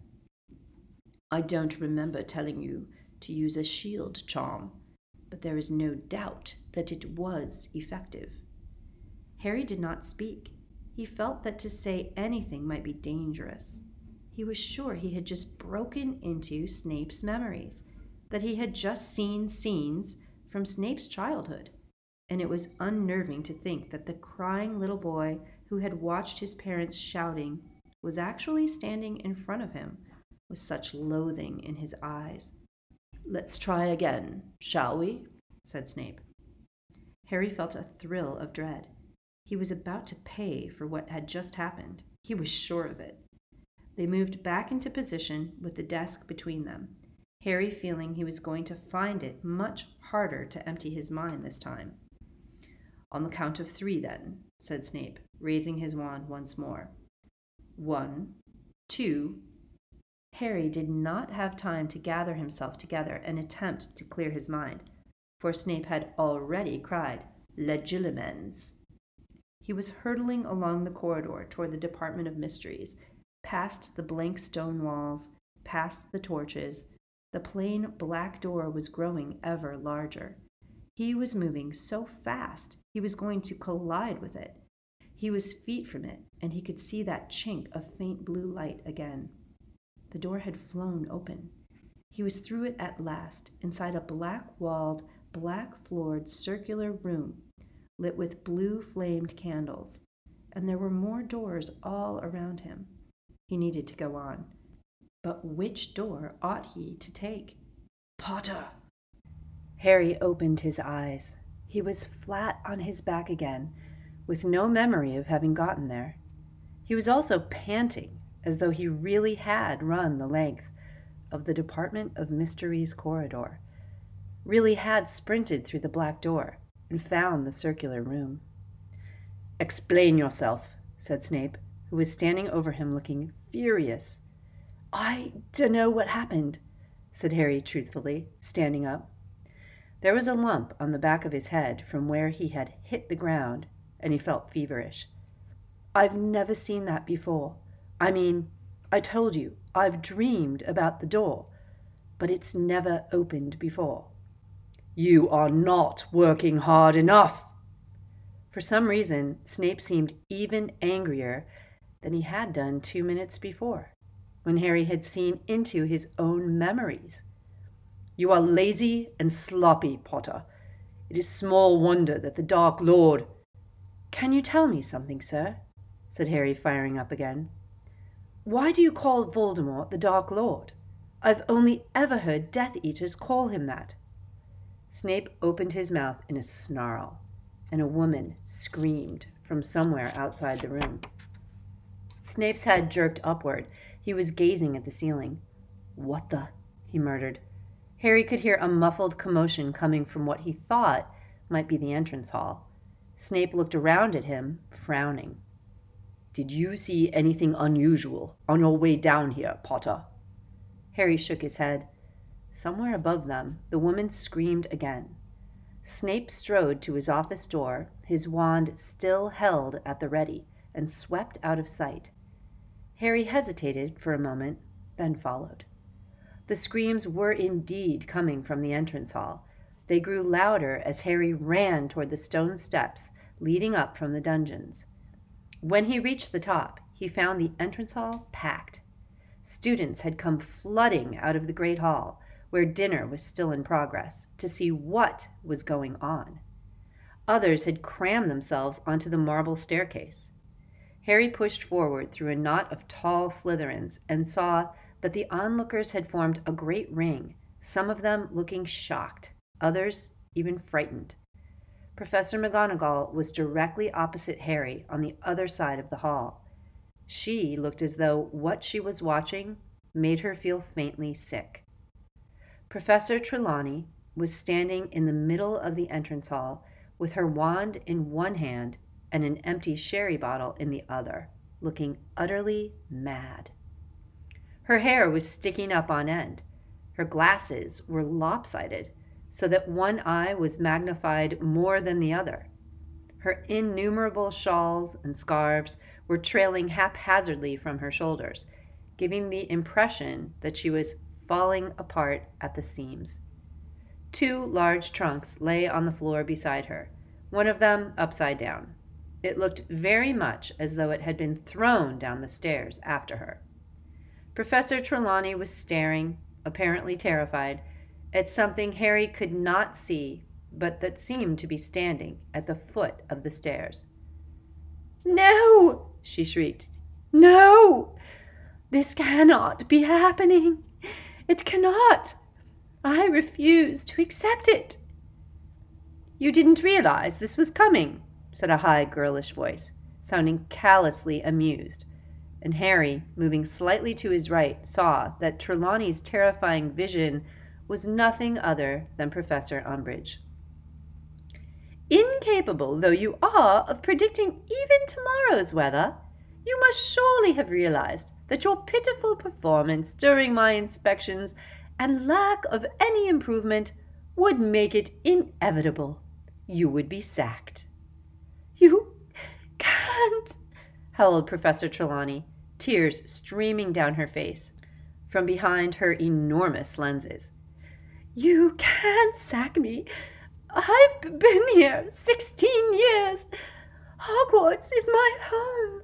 I don't remember telling you to use a shield charm, but there is no doubt that it was effective. Harry did not speak. He felt that to say anything might be dangerous. He was sure he had just broken into Snape's memories, that he had just seen scenes from Snape's childhood, and it was unnerving to think that the crying little boy who had watched his parents shouting was actually standing in front of him with such loathing in his eyes. Let's try again, shall we? Said Snape. Harry felt a thrill of dread. He was about to pay for what had just happened. He was sure of it. They moved back into position with the desk between them, Harry feeling he was going to find it much harder to empty his mind this time. On the count of three, then, said Snape, raising his wand once more. One, two. Harry did not have time to gather himself together and attempt to clear his mind, for Snape had already cried, Legilimens. He was hurtling along the corridor toward the Department of Mysteries, past the blank stone walls, past the torches. The plain black door was growing ever larger. He was moving so fast he was going to collide with it. He was feet from it, and he could see that chink of faint blue light again. The door had flown open. He was through it at last, inside a black-walled, black-floored circular room, lit with blue-flamed candles, and there were more doors all around him. He needed to go on. But which door ought he to take? Potter! Harry opened his eyes. He was flat on his back again, with no memory of having gotten there. He was also panting, as though he really had run the length of the Department of Mysteries corridor, really had sprinted through the black door and found the circular room. Explain yourself, said Snape, who was standing over him looking furious. I dunno what happened, said Harry truthfully, standing up. There was a lump on the back of his head from where he had hit the ground, and he felt feverish. I've never seen that before. I mean, I told you, I've dreamed about the door, but it's never opened before. You are not working hard enough. For some reason, Snape seemed even angrier than he had done two minutes before, when Harry had seen into his own memories. You are lazy and sloppy, Potter. It is small wonder that the Dark Lord... Can you tell me something, sir? Said Harry, firing up again. Why do you call Voldemort the Dark Lord? I've only ever heard Death Eaters call him that. Snape opened his mouth in a snarl, and a woman screamed from somewhere outside the room. Snape's head jerked upward. He was gazing at the ceiling. What the? He murmured. Harry could hear a muffled commotion coming from what he thought might be the entrance hall. Snape looked around at him, frowning. Did you see anything unusual on your way down here, Potter? Harry shook his head. Somewhere above them, the woman screamed again. Snape strode to his office door, his wand still held at the ready, and swept out of sight. Harry hesitated for a moment, then followed. The screams were indeed coming from the entrance hall. They grew louder as Harry ran toward the stone steps leading up from the dungeons. When he reached the top, he found the entrance hall packed. Students had come flooding out of the great hall, where dinner was still in progress, to see what was going on. Others had crammed themselves onto the marble staircase. Harry pushed forward through a knot of tall Slytherins and saw that the onlookers had formed a great ring, some of them looking shocked, others even frightened. Professor McGonagall was directly opposite Harry on the other side of the hall. She looked as though what she was watching made her feel faintly sick. Professor Trelawney was standing in the middle of the entrance hall with her wand in one hand and an empty sherry bottle in the other, looking utterly mad. Her hair was sticking up on end. Her glasses were lopsided, so that one eye was magnified more than the other. Her innumerable shawls and scarves were trailing haphazardly from her shoulders, giving the impression that she was falling apart at the seams. Two large trunks lay on the floor beside her, one of them upside down. It looked very much as though it had been thrown down the stairs after her. Professor Trelawney was staring, apparently terrified, at something Harry could not see, but that seemed to be standing at the foot of the stairs. "No!" she shrieked. "No! This cannot be happening. It cannot. I refuse to accept it." "You didn't realize this was coming," said a high, girlish voice, sounding callously amused, and Harry, moving slightly to his right, saw that Trelawney's terrifying vision was nothing other than Professor Umbridge. "Incapable though you are of predicting even tomorrow's weather, you must surely have realized that your pitiful performance during my inspections and lack of any improvement would make it inevitable. You would be sacked." "You can't," howled Professor Trelawney, tears streaming down her face from behind her enormous lenses. "You can't sack me. I've been here sixteen years. Hogwarts is my home."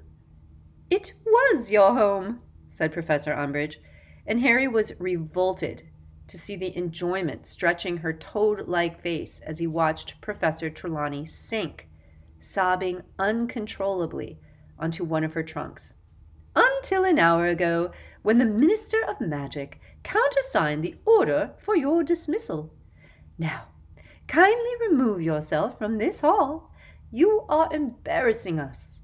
"It was your home," said Professor Umbridge, and Harry was revolted to see the enjoyment stretching her toad-like face as he watched Professor Trelawney sink, sobbing uncontrollably, onto one of her trunks. "Until an hour ago, when the Minister of Magic countersigned the order for your dismissal. Now, kindly remove yourself from this hall. You are embarrassing us."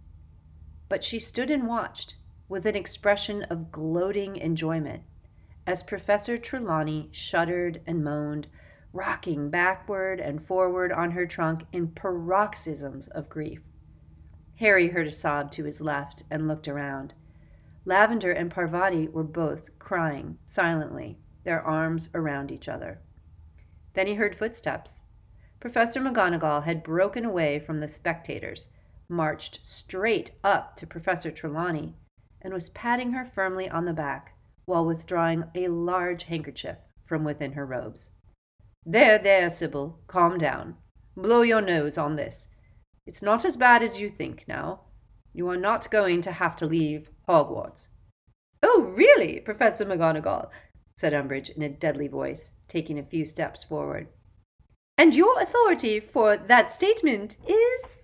But she stood and watched, with an expression of gloating enjoyment, as Professor Trelawney shuddered and moaned, rocking backward and forward on her trunk in paroxysms of grief. Harry heard a sob to his left and looked around. Lavender and Parvati were both crying silently, their arms around each other. Then he heard footsteps. Professor McGonagall had broken away from the spectators, marched straight up to Professor Trelawney, and was patting her firmly on the back while withdrawing a large handkerchief from within her robes. "There, there, Sybil, calm down. Blow your nose on this. It's not as bad as you think now. You are not going to have to leave Hogwarts." "Oh, really, Professor McGonagall?" said Umbridge in a deadly voice, taking a few steps forward. "And your authority for that statement is?"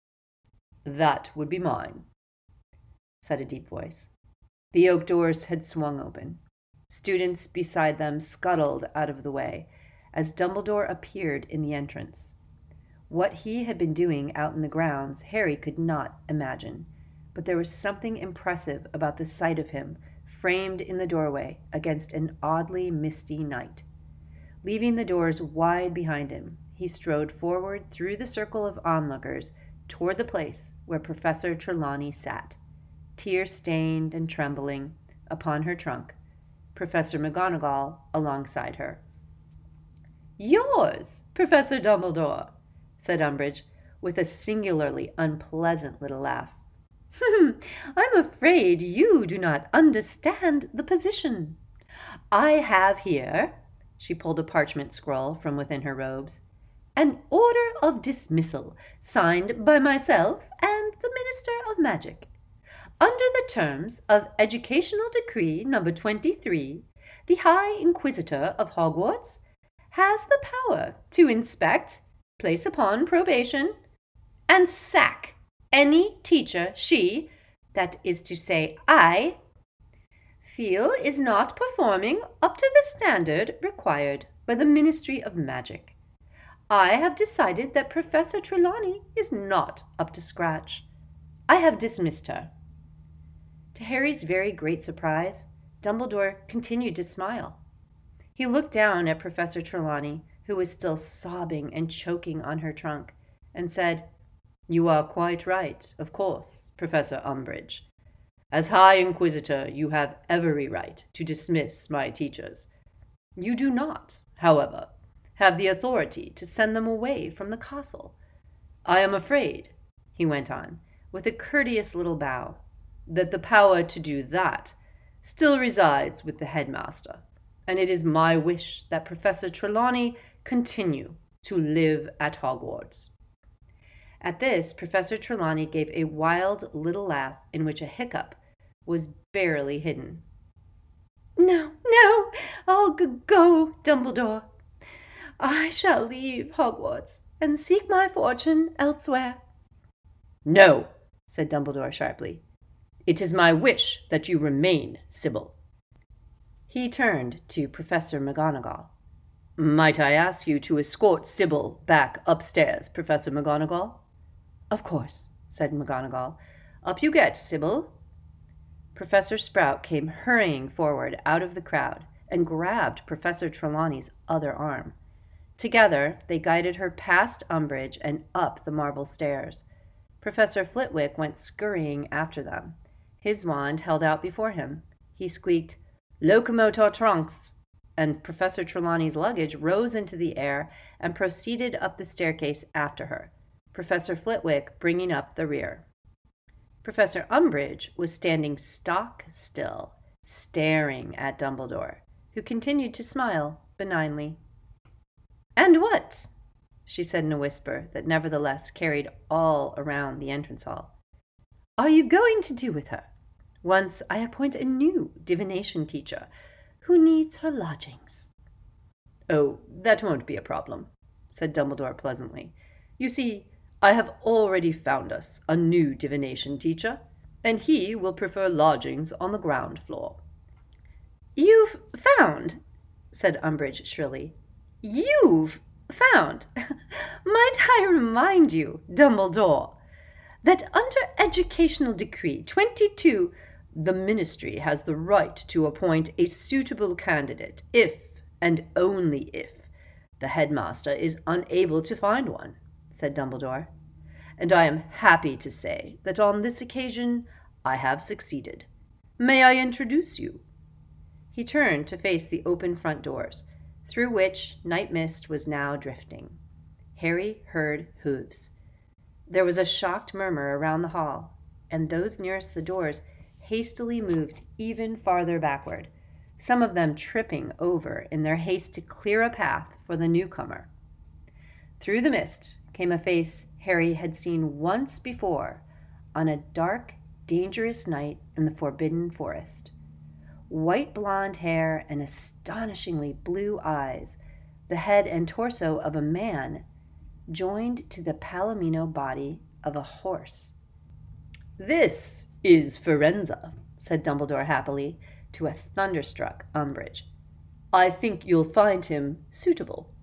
"That would be mine," said a deep voice. The oak doors had swung open. Students beside them scuttled out of the way as Dumbledore appeared in the entrance. What he had been doing out in the grounds, Harry could not imagine, but there was something impressive about the sight of him framed in the doorway against an oddly misty night. Leaving the doors wide behind him, he strode forward through the circle of onlookers toward the place where Professor Trelawney sat, tear-stained and trembling, upon her trunk, Professor McGonagall alongside her. "Yours, Professor Dumbledore," said Umbridge, with a singularly unpleasant little laugh. "I'm afraid you do not understand the position. I have here," she pulled a parchment scroll from within her robes, "an order of dismissal signed by myself and the Minister of Magic. Under the terms of Educational Decree number twenty-three, the High Inquisitor of Hogwarts has the power to inspect, place upon probation, and sack any teacher she, that is to say I, feel is not performing up to the standard required by the Ministry of Magic. I have decided that Professor Trelawney is not up to scratch. I have dismissed her." To Harry's very great surprise, Dumbledore continued to smile. He looked down at Professor Trelawney, who was still sobbing and choking on her trunk, and said, "You are quite right, of course, Professor Umbridge. As High Inquisitor, you have every right to dismiss my teachers. You do not, however, have the authority to send them away from the castle. I am afraid," he went on, with a courteous little bow, "that the power to do that still resides with the headmaster, and it is my wish that Professor Trelawney continue to live at Hogwarts." At this, Professor Trelawney gave a wild little laugh in which a hiccup was barely hidden. "No, no, I'll g- go, Dumbledore. I shall leave Hogwarts and seek my fortune elsewhere." "No," said Dumbledore sharply. "It is my wish that you remain, Sybil." He turned to Professor McGonagall. "Might I ask you to escort Sybil back upstairs, Professor McGonagall?" "Of course," said McGonagall. "Up you get, Sybil." Professor Sprout came hurrying forward out of the crowd and grabbed Professor Trelawney's other arm. Together, they guided her past Umbridge and up the marble stairs. Professor Flitwick went scurrying after them, his wand held out before him. He squeaked, "Locomotor trunks," and Professor Trelawney's luggage rose into the air and proceeded up the staircase after her, Professor Flitwick bringing up the rear. Professor Umbridge was standing stock still, staring at Dumbledore, who continued to smile benignly. "And what?" she said in a whisper that nevertheless carried all around the entrance hall. "Are you going to do with her, once I appoint a new divination teacher who needs her lodgings?" "Oh, that won't be a problem," said Dumbledore pleasantly. "You see, I have already found us a new divination teacher, and he will prefer lodgings on the ground floor." "You've found?" said Umbridge shrilly. "You've found? Might I remind you, Dumbledore, that under Educational Decree twenty-two, the Ministry has the right to appoint a suitable candidate if, and only if, the headmaster is unable to find one," said Dumbledore. "And I am happy to say that on this occasion I have succeeded. May I introduce you?" He turned to face the open front doors, through which night mist was now drifting. Harry heard hooves. There was a shocked murmur around the hall, and those nearest the doors hastily moved even farther backward, some of them tripping over in their haste to clear a path for the newcomer. Through the mist came a face Harry had seen once before on a dark, dangerous night in the Forbidden Forest. White blonde hair and astonishingly blue eyes, the head and torso of a man joined to the palomino body of a horse. "This is Firenze," said Dumbledore happily to a thunderstruck Umbridge. "I think you'll find him suitable."